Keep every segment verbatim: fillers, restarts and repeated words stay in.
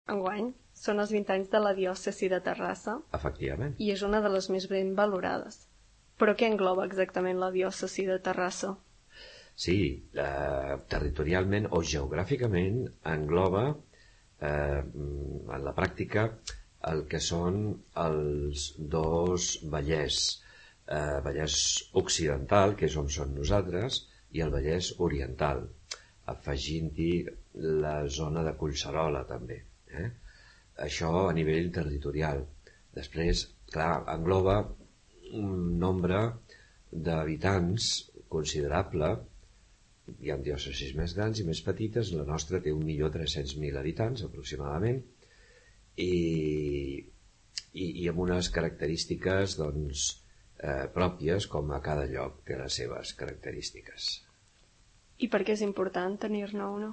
Enguany són els vint anys de la diòcesi de Terrassa. Efectivament. I és una de les més ben valorades. Però què engloba exactament la diòcesi de Terrassa? Sí, eh, territorialment o geogràficament engloba eh, en la pràctica el que són els dos Vallès, eh, Vallès Occidental, que és on som nosaltres, i el Vallès Oriental, afegint-hi la zona de Collserola també. Eh? Això a nivell territorial. Després, clar, engloba un nombre d'habitants considerable. Hi ha diòcesis més grans i més petites. La nostra té un milió tres-cents mil habitants aproximadament i, i, i amb unes característiques doncs, eh, pròpies, com a cada lloc té les seves característiques. I per què és important tenir-ne una?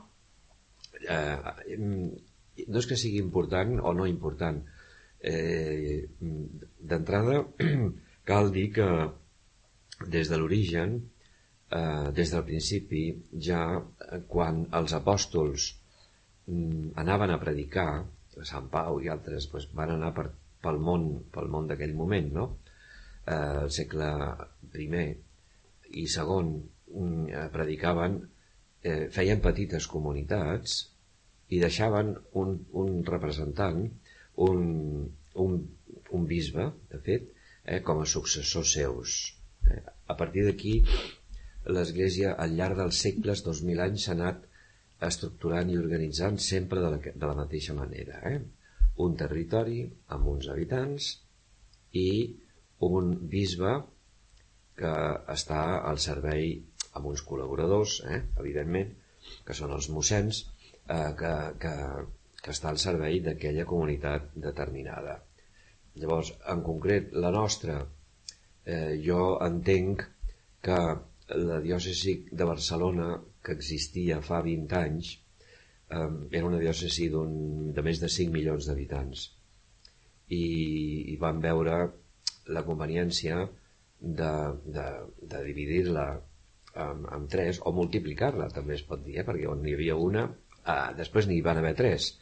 Eh, no és que sigui important o no important. Eh, D'entrada, cal dir que des de l'origen, eh, des del principi, ja quan els apòstols mm, anaven a predicar, Sant Pau i altres doncs, van anar per, pel món, pel món d'aquell moment, no? Eh, el segle primer i segon mm, predicaven, eh, feien petites comunitats i deixaven un, un representant, un, un, un bisbe, de fet, eh, com a successors seus. Eh, a partir d'aquí, l'Església, al llarg dels segles, dos mil anys, s'ha anat estructurant i organitzant sempre de la, de la mateixa manera. Eh? Un territori amb uns habitants i un bisbe que està al servei amb uns col·laboradors, eh? evidentment, que són els mossens, eh, que, que, que està al servei d'aquella comunitat determinada. Llavors, en concret, la nostra, eh, jo entenc que la diòcesi de Barcelona, que existia fa vint anys, eh, era una diòcesi de més de cinc milions d'habitants. I, i van veure la conveniència de, de, de dividir-la en, en tres, o multiplicar-la, també es pot dir, eh? Perquè on hi havia una, eh, després n'hi van haver tres.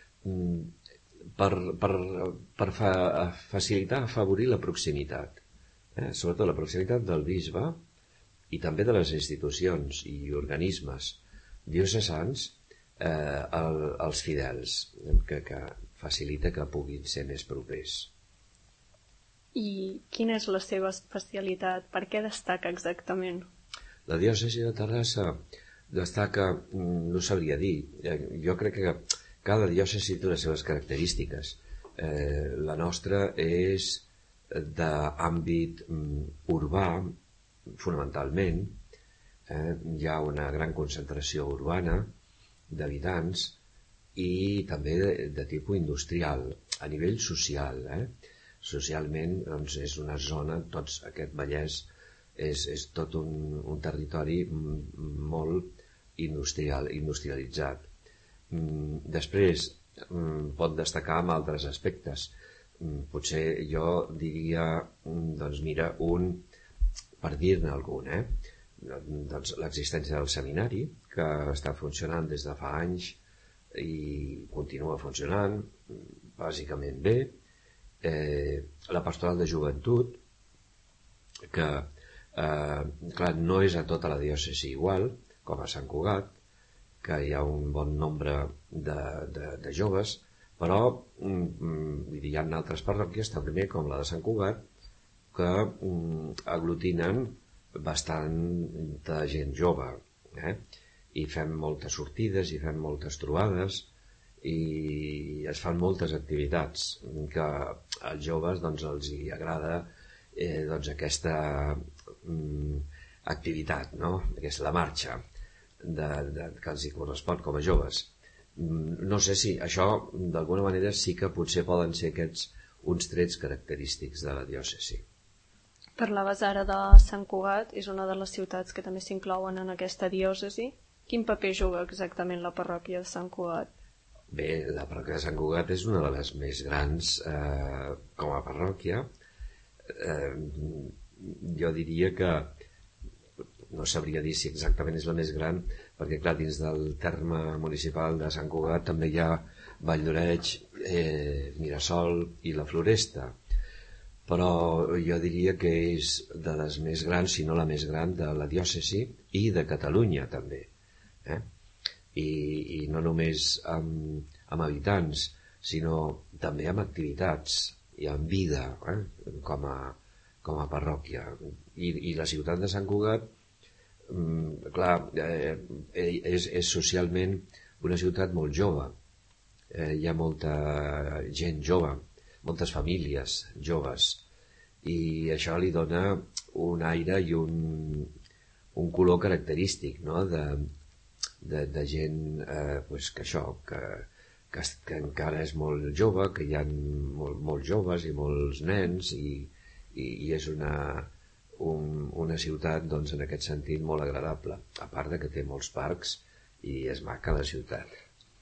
Per, per, per fa, facilitar, afavorir la proximitat, eh? Sobretot la proximitat del bisbe i també de les institucions i organismes diocesans eh, el, els fidels, que, que facilita que puguin ser més propers. I quina és la seva especialitat? Per què destaca exactament? La diòcesi de Terrassa destaca, no sabria dir, jo crec que cada diòcesi té les seves característiques. Eh, la nostra és d'àmbit urbà, fonamentalment, eh, hi ha una gran concentració urbana d'habitants i també de, de tipus industrial, a nivell social. Eh? Socialment doncs, és una zona, tots aquest Vallès és, és tot un, un territori molt industrial, industrialitzat. Després pot destacar amb altres aspectes. Potser jo diria, doncs mira, un per dir-ne algun, eh? Doncs l'existència del seminari, que està funcionant des de fa anys i continua funcionant bàsicament bé, eh, la pastoral de joventut, que eh, clar, no és a tota la diòcesi igual, com a Sant Cugat, que hi ha un bon nombre de, de, de joves, però mm, hi ha altres parròquies també, com la de Sant Cugat, que mm, aglutinen bastanta gent jove, eh? I fem moltes sortides i fem moltes trobades i es fan moltes activitats que als joves doncs, els hi agrada eh, doncs, aquesta mm, activitat, no? Aquesta la marxa de, de, que els hi correspon com a joves. Mm, no sé si això d'alguna manera sí que potser poden ser aquests uns trets característics de la diòcesi. Parlaves ara de Sant Cugat, és una de les ciutats que també s'inclouen en aquesta diòcesi. Quin paper juga exactament la parròquia de Sant Cugat? Bé, la parròquia de Sant Cugat és una de les més grans eh, com a parròquia. Eh, jo diria que no sabria dir si exactament és la més gran, perquè clar, dins del terme municipal de Sant Cugat també hi ha Vall-d'Oreig, eh, Mirasol i la Floresta. Però jo diria que és de les més grans, si no la més gran, de la diòcesi i de Catalunya també. Eh? I, I no només amb, amb habitants, sinó també amb activitats i amb vida, eh? com, a, com a parròquia. I, i la ciutat de Sant Cugat, mm, clar, eh, és, és socialment una ciutat molt jove. Eh, hi ha molta gent jove, moltes famílies joves, i això li dona un aire i un, un color característic, no? de, de, de gent eh, pues que això, que, que, que encara és molt jove, que hi ha molt, molts joves i molts nens, i, i, i és una, un, una ciutat, doncs, en aquest sentit molt agradable, a part de que té molts parcs i és maca la ciutat.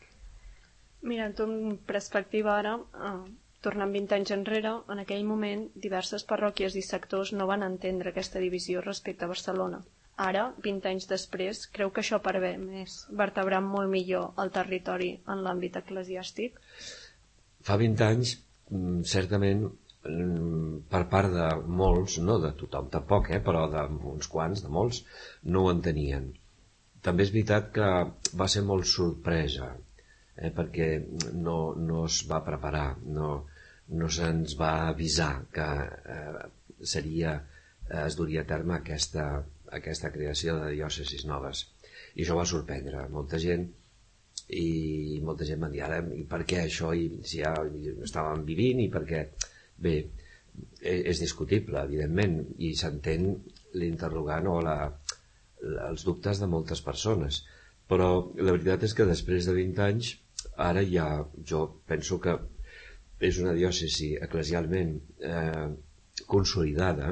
Mirant en perspectiva ara, eh, tornant vint anys enrere, en aquell moment diverses parròquies i sectors no van entendre aquesta divisió respecte a Barcelona. Ara, vint anys després, creu que això permet vertebrar molt millor el territori en l'àmbit eclesiàstic? Fa vint anys, certament, per part de molts, no de tothom tampoc, eh, però d'uns quants, de molts, no ho entenien. També és veritat que va ser molt sorpresa, eh, perquè no, no es va preparar, no, no se'ns va avisar que eh, seria, eh, es duria a terme aquesta, aquesta creació de diòcesis noves. I això va sorprendre molta gent, i molta gent va dir, ara, i per què això? I si ja estàvem vivint, i per què? Bé, és discutible, evidentment, i s'entén l'interrogant o la, els dubtes de moltes persones. Però la veritat és que després de vint anys, ara ja, jo penso que és una diòcesi eclesialment eh, consolidada,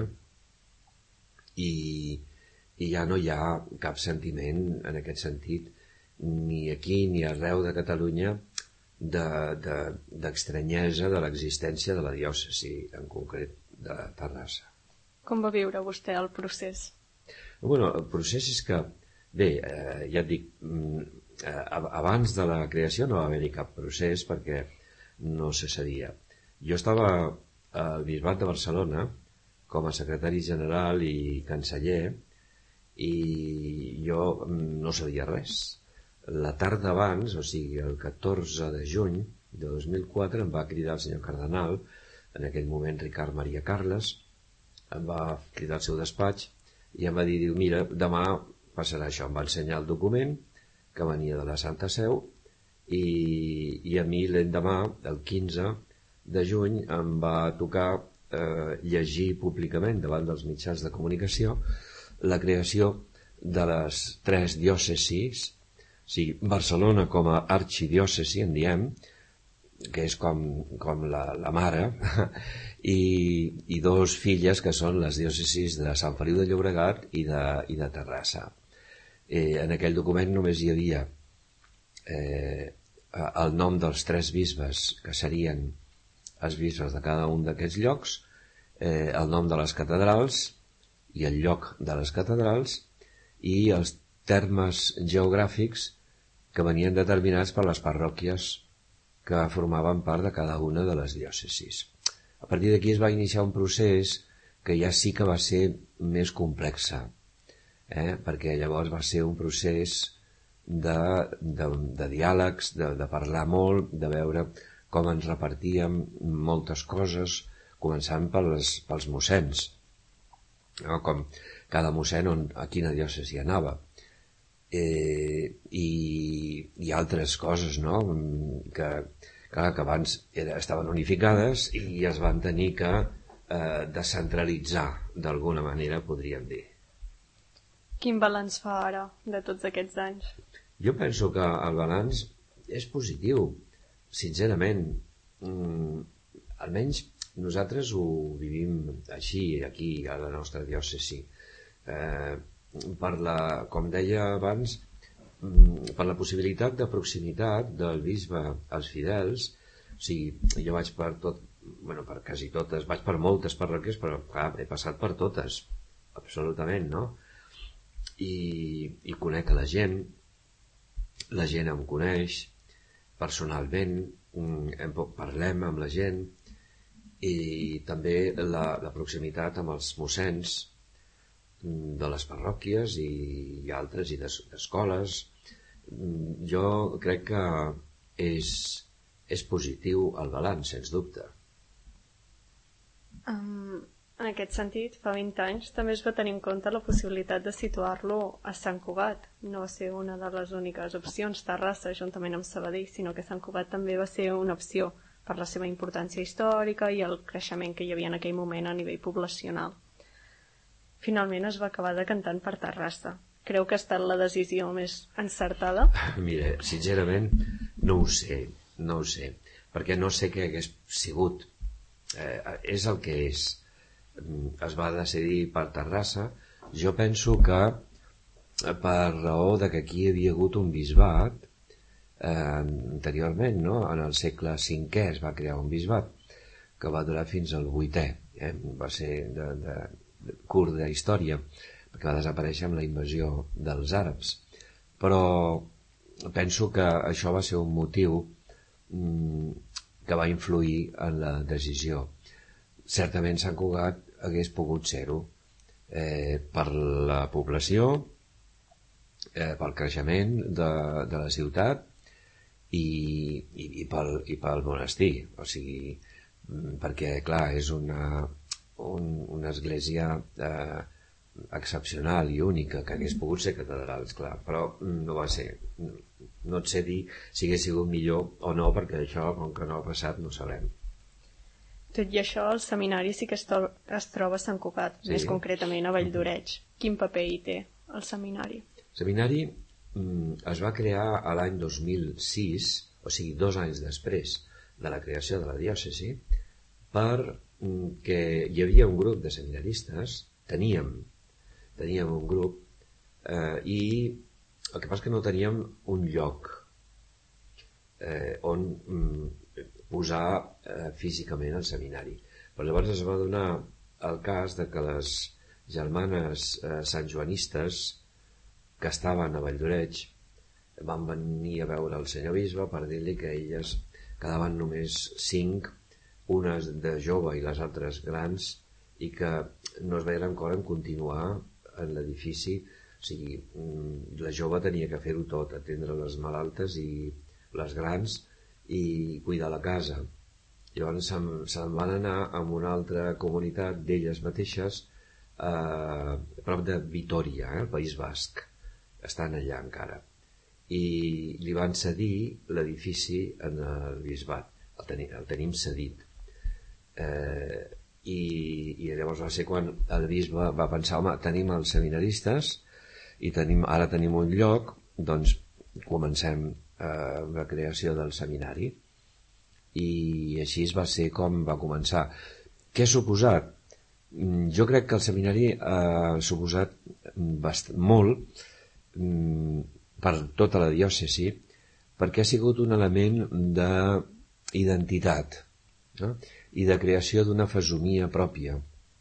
i, i ja no hi ha cap sentiment en aquest sentit, ni aquí ni arreu de Catalunya, d'estranyesa de, de, de l'existència de la diòcesi, en concret de Terrassa. Com va viure vostè el procés? Bueno, el procés és que, bé, eh, ja et dic, eh, abans de la creació no va haver-hi cap procés perquè no se sabia. Jo estava al Bisbat de Barcelona com a secretari general i canceller, i jo no sabia res. La tarda abans, o sigui el catorze de juny de dos mil quatre, em va cridar el senyor cardenal, en aquell moment Ricard Maria Carles, em va cridar al seu despatx i em va dir, diu, mira, demà passarà això. Em va ensenyar el document que venia de la Santa Seu, i, i a mi l'endemà, el quinze de juny, em va tocar eh, llegir públicament davant dels mitjans de comunicació la creació de les tres diòcesis, o sigui, Barcelona com a arxidiòcesi, en diem, que és com, com la, la mare, i, i dos filles que són les diòcesis de Sant Feliu de Llobregat i de, i de Terrassa. Eh, en aquell document només hi havia eh, el nom dels tres bisbes, que serien els bisbes de cada un d'aquests llocs, eh, el nom de les catedrals i el lloc de les catedrals, i els termes geogràfics que venien determinats per les parròquies que formaven part de cada una de les diòcesis. A partir d'aquí es va iniciar un procés que ja sí que va ser més complexa, eh? perquè llavors va ser un procés de, de, de diàlegs, de, de parlar molt, de veure com ens repartíem moltes coses, començant pels, pels mossens, no? Com cada mossèn on, a quina diòcesi anava, eh, i, i altres coses, no? que, clar, que abans era, estaven unificades i es van tenir que eh, descentralitzar d'alguna manera, podríem dir. Quin balanç fa ara de tots aquests anys? Jo penso que el balanç és positiu, sincerament. Mm, almenys nosaltres ho vivim així, aquí, a la nostra diòcesi. Eh, per la, com deia abans, per la possibilitat de proximitat del bisbe als fidels. O sigui, jo vaig per tot, bueno, per quasi totes, vaig per moltes parròquies, però clar, he passat per totes, absolutament, no? I, i conec a la gent, la gent em coneix, personalment, parlem amb la gent, i també la, la proximitat amb els mossens de les parròquies i, i altres, i d'escoles. Jo crec que és, és positiu el balanç, sens dubte. Um, en aquest sentit, fa vint anys també es va tenir en compte la possibilitat de situar-lo a Sant Cugat. No va ser una de les úniques opcions, Terrassa, juntament amb Sabadell, sinó que Sant Cugat també va ser una opció per la seva importància històrica i el creixement que hi havia en aquell moment a nivell poblacional. Finalment es va acabar decantant per Terrassa. Creu que ha estat la decisió més encertada? Mira, sincerament, no ho sé, no ho sé, perquè no sé què hagués sigut. Eh, és el que és. Es va decidir per Terrassa. Jo penso que per raó de que aquí hi havia hagut un bisbat, eh, anteriorment, no? En el segle cinquè es va crear un bisbat que va durar fins al vuitè, eh? Va ser de, de, de curta història, perquè va desaparèixer amb la invasió dels àrabs, però penso que això va ser un motiu mm, que va influir en la decisió. Certament Sant Cugat hagués pogut ser-ho, eh, per la població, eh, pel creixement de, de la ciutat i, i, i, pel, i pel monestir, o sigui, perquè clar, és una, un, una església eh, excepcional i única, que hagués pogut ser catedral, clar, però no va ser. No et sé dir si hagués sigut millor o no, perquè això, com que no ha passat, no sabem. Tot i això, el seminari sí que es, to- es troba a Sant Cugat, sí. Més concretament a Valldoreig. Quin paper hi té el seminari? El seminari mm, es va crear a l'any dos mil sis, o sigui, dos anys després de la creació de la diòcesi, perquè hi havia un grup de seminaristes, teníem, teníem un grup, eh, i el que passa és que no teníem un lloc eh, on mm, posar eh, físicament el seminari. Però llavors es va donar el cas de que les germanes eh, santjoanistes que estaven a Valldoreig van venir a veure el senyor bisbe per dir-li que elles quedaven només cinc, unes de jove i les altres grans, i que no es veien amb cor en continuar en l'edifici. O sigui, la jove tenia que fer-ho tot, atendre les malaltes i les grans i cuidar la casa. Llavors se'n, se'n van anar a una altra comunitat d'elles mateixes, eh, a prop de Vitòria, eh, el País Basc. Estan allà encara. I li van cedir l'edifici en el bisbat. El, teni, el tenim cedit. Eh, i, I llavors va ser quan el bisbe va pensar, home, tenim els seminaristes i tenim, ara tenim un lloc, doncs comencem eh, la creació del seminari. I així va ser com va començar. Què ha suposat? Jo crec que el seminari ha suposat bast- molt per tota la diòcesi, perquè ha sigut un element d'identitat, no? I de creació d'una fesomia pròpia,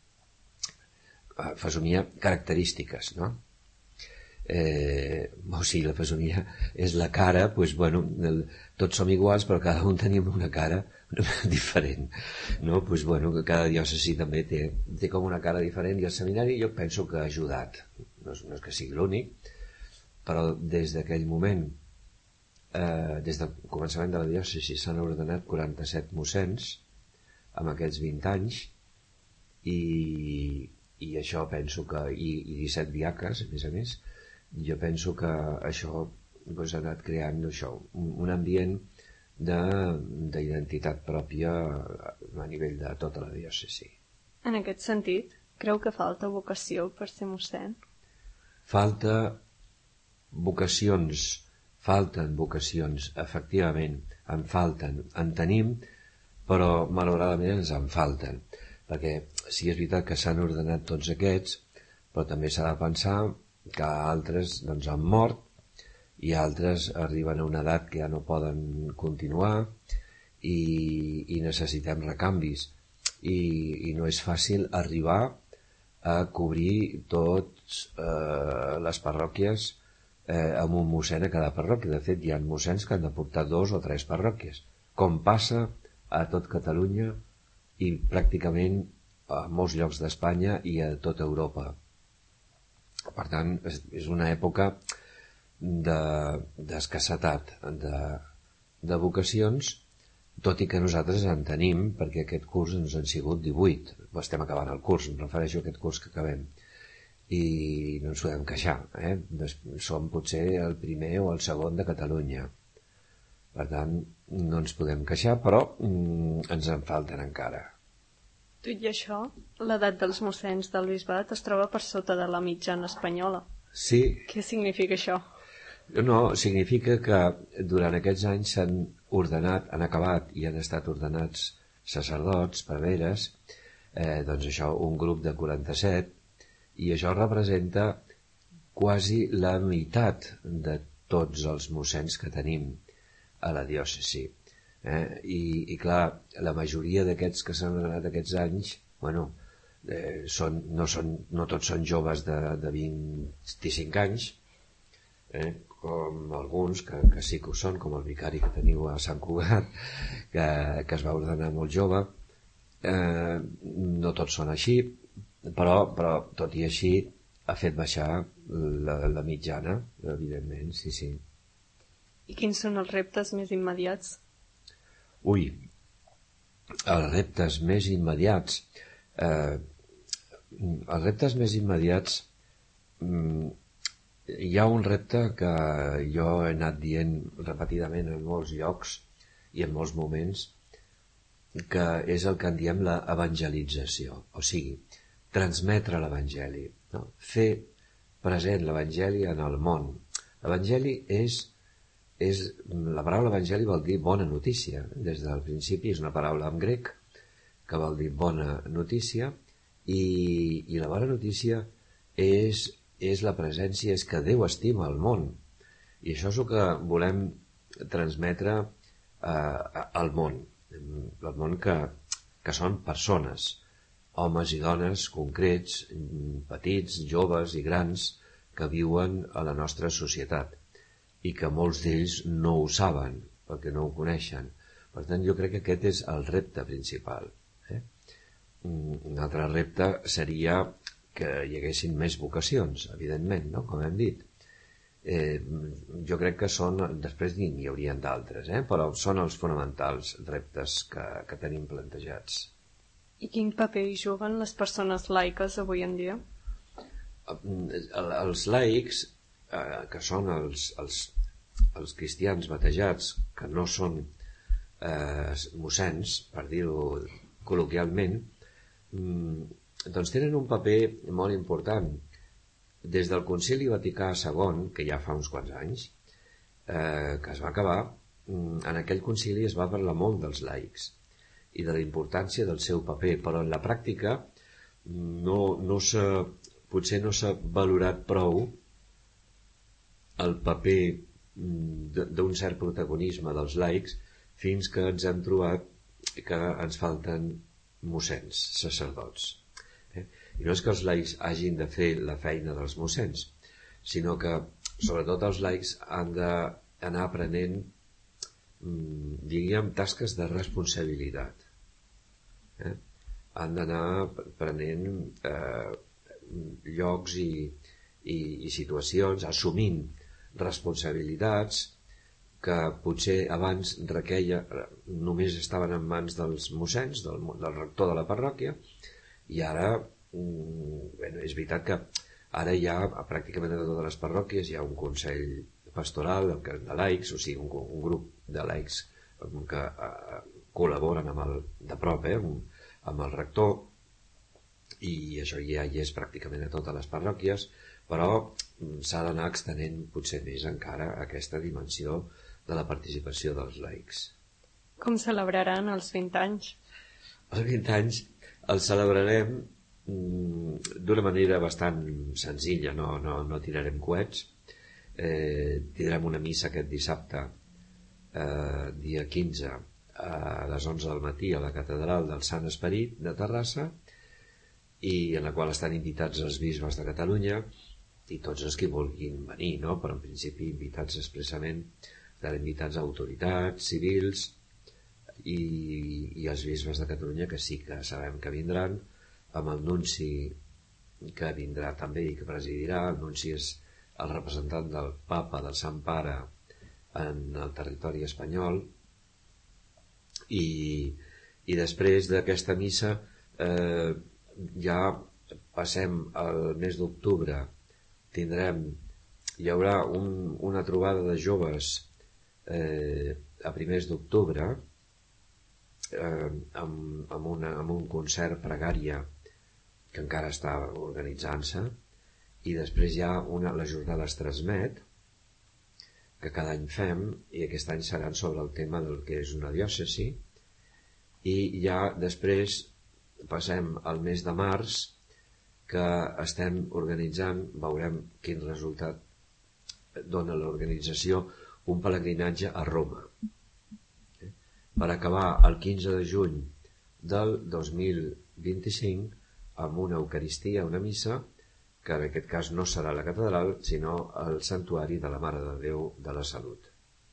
fesomia característiques, no? Eh, o sigui, la fesomia és la cara, doncs, bueno, el, tots som iguals, però cada un tenim una cara diferent, no? Doncs, bueno, cada diòcesi també té, té com una cara diferent, i el seminari jo penso que ha ajudat, no és, no és que sigui l'únic, però des d'aquell moment, eh, des del començament de la diòcesi, s'han ordenat quaranta-set mossens amb aquests vint anys, i, i això penso que, i, i disset diaques, a més a més, jo penso que això doncs, ha anat creant això, un, un ambient d'identitat pròpia a nivell de tota la diòcesi. En aquest sentit, creu que falta vocació per ser mossèn? Falta vocacions, falten vocacions, efectivament, en falten, en tenim, però malauradament ens en falten, perquè sí és veritat que s'han ordenat tots aquests, però també s'ha de pensar que altres doncs, han mort i altres arriben a una edat que ja no poden continuar i, i necessitem recanvis, i, i no és fàcil arribar a cobrir totes eh, les parròquies eh, amb un mossèn a cada parròquia. De fet, hi ha mossèns que han de portar dos o tres parròquies, com passa a tot Catalunya i pràcticament a molts llocs d'Espanya i a tota Europa. Per tant, és una època d'escassetat de, de vocacions, tot i que nosaltres en tenim, perquè aquest curs ens han sigut divuit. Estem acabant el curs, em refereixo a aquest curs que acabem. I no ens podem queixar, eh? Som potser el primer o el segon de Catalunya. Per tant, no ens podem queixar, però mm, ens en falten encara. Tot i això, l'edat dels mossens del bisbat es troba per sota de la mitjana espanyola. Sí. Què significa això? No, significa que durant aquests anys s'han ordenat, han acabat i han estat ordenats sacerdots, preveres, eh, doncs això, un grup de quaranta-set, i això representa quasi la meitat de tots els mossens que tenim a la diòcesi. Eh? I, I clar, la majoria d'aquests que s'han anat aquests anys, bueno, eh, són, no, són, no tots són joves de, de vint-i-cinc anys, eh? Com alguns que, que sí que ho són, com el vicari que teniu a Sant Cugat, que, que es va ordenar molt jove. Eh, no tots són així, però, però tot i així ha fet baixar la, la mitjana, evidentment, sí, sí. I quins són els reptes més immediats? Ui, els reptes més immediats eh, els reptes més immediats mm, hi ha un repte que jo he anat dient repetidament en molts llocs i en molts moments, que és el que en diem l'evangelització, o sigui, transmetre l'Evangeli, no? Fer present l'Evangeli en el món. L'Evangeli és, és... La paraula Evangeli vol dir bona notícia. Des del principi és una paraula en grec que vol dir bona notícia i, i la bona notícia és, és la presència, és que Déu estima el món. I això és el que volem transmetre eh, al món. El món que, que són persones, homes i dones concrets, petits, joves i grans, que viuen a la nostra societat i que molts d'ells no ho saben perquè no ho coneixen. Per tant, jo crec que aquest és el repte principal. Eh? Un altre repte seria que hi haguessin més vocacions, evidentment, no? Com hem dit. Eh, jo crec que són, després n'hi haurien d'altres, eh? Però són els fonamentals reptes que, que tenim plantejats. I quin paper hi juguen les persones laiques avui en dia? Els laics, eh, que són els, els, els cristians batejats, que no són eh, mossens, per dir-ho col·loquialment, doncs tenen un paper molt important. Des del Concili Vaticà segon, que ja fa uns quants anys, eh, que es va acabar, en aquell concili es va parlar molt dels laics i de la importància del seu paper, però en la pràctica no, no s'ha, potser no s'ha valorat prou el paper d'un cert protagonisme dels laics fins que ens hem trobat que ens falten mossens, sacerdots. Eh? I no és que els laics hagin de fer la feina dels mossens, sinó que sobretot els laics han d'anar aprenent, diríem, tasques de responsabilitat. Eh? Han d'anar prenent eh, llocs i, i, i situacions, assumint responsabilitats que potser abans requeia, només estaven en mans dels mossens, del, del rector de la parròquia, i ara, bueno, és veritat que ara hi ha, pràcticament a totes les parròquies, hi ha un consell pastoral de laics, o sigui, un, un grup de laics que uh, col·laboren amb el, de prop, eh, amb el rector, i això ja hi és pràcticament a totes les parròquies, però s'ha d'anar extenent potser més encara aquesta dimensió de la participació dels laics. Com celebraran els vint anys? Els vint anys els celebrarem mm, d'una manera bastant senzilla, no, no, no tirarem coets. Eh, tindrem una missa aquest dissabte, eh, dia quinze, a les onze del matí a la catedral del Sant Esperit de Terrassa, i en la qual estan invitats els bisbes de Catalunya i tots els que vulguin venir, no? Però en principi invitats expressament, estan invitats autoritats, civils i, i els bisbes de Catalunya, que sí que sabem que vindran, amb el nunci que vindrà també i que presidirà. El nunci és el representant del Papa, del Sant Pare, en el territori espanyol. I, i després d'aquesta missa eh, ja passem al mes d'octubre, tindrem, hi haurà un, una trobada de joves eh, a primers d'octubre eh, amb, amb, una, amb un concert pregària que encara està organitzant-se, i després hi ha una, la jornada es transmet, que cada any fem, i aquest any seran sobre el tema del que és una diòcesi, i ja després passem al mes de març, que estem organitzant, veurem quin resultat dona l'organització, un pelegrinatge a Roma, eh? per acabar el quinze de juny del dos mil vint-i-cinc amb una eucaristia, una missa, que en aquest cas no serà la catedral, sinó el santuari de la Mare de Déu de la Salut.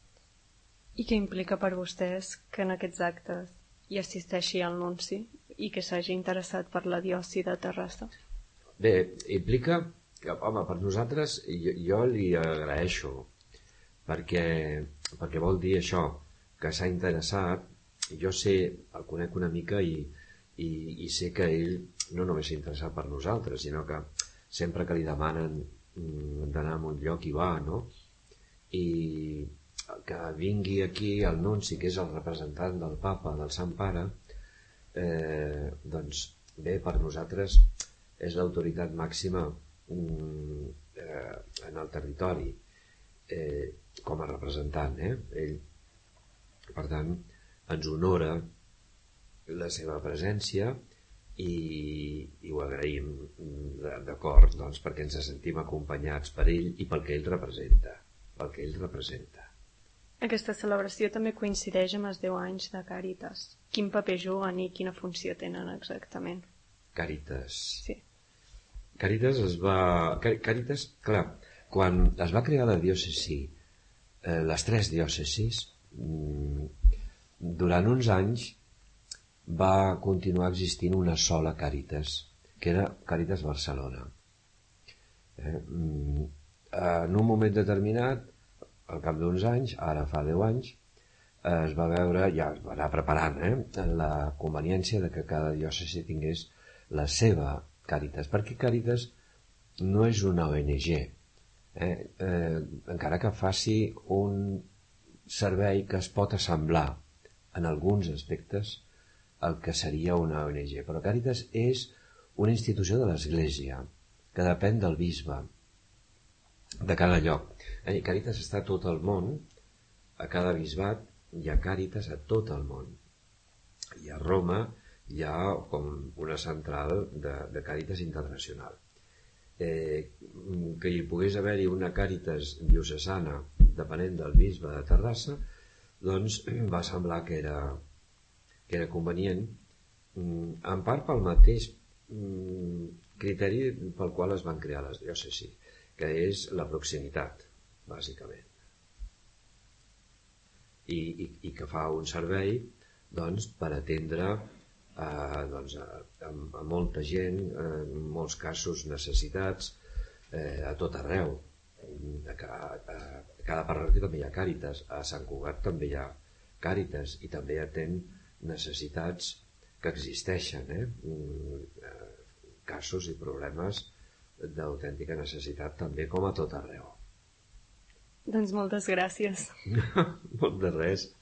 I què implica per vostès que en aquests actes hi assisteixi el nunci i que s'hagi interessat per la diòcesi de Terrassa? Bé, implica que, home, per nosaltres, jo, jo li agraeixo, perquè, perquè vol dir això, que s'ha interessat. Jo sé, el conec una mica i, i, i sé que ell no només s'ha interessat per nosaltres, sinó que sempre que li demanen d'anar a un lloc hi va, no? I que vingui aquí el nunci, que és el representant del Papa, del Sant Pare, eh, doncs bé, per nosaltres és l'autoritat màxima eh, en el territori, eh, com a representant, eh? Ell, per tant, ens honora la seva presència i, i ho agraïm, d'acord, doncs, perquè ens sentim acompanyats per ell i pel que ell representa, pel que ell representa. Aquesta celebració també coincideix amb els deu anys de Càritas. Quin paper juguen i quina funció tenen exactament? Càritas. Sí. Càritas es va... Càritas, clar, quan es va crear la diòcesi, eh, les tres diòcesis, durant uns anys va continuar existint una sola Càritas, que era Càritas Barcelona. Eh, en un moment determinat, al cap d'uns anys, ara fa deu anys, es va veure, ja es va anar preparant, eh, la conveniència de que cada diòcesi tingués la seva Càritas, perquè Càritas no és una O N G, eh, eh, encara que faci un servei que es pot assemblar en alguns aspectes el que seria una O N G, però Càritas és una institució de l'Església que depèn del bisbe de cada lloc. Eh, Càritas està a tot el món, a cada bisbat hi ha Càritas a tot el món, i a Roma hi ha com una central de, de Càritas internacional. Eh, que hi pogués haver-hi una Càritas diocesana depenent del bisbe de Terrassa, doncs va semblar que era, que era convenient, en part pel mateix criteri pel qual es van crear les diòcesis, que és la proximitat, bàsicament. I, i, i que fa un servei, doncs, per atendre eh, doncs, a, a, a molta gent, en molts casos necessitats, eh, a tot arreu. A cada, a cada parròquia també hi ha Càritas, a Sant Cugat també hi ha Càritas i també atén necessitats que existeixen, eh? Casos i problemes d'autèntica necessitat també, com a tot arreu. Doncs moltes gràcies. Molt de res.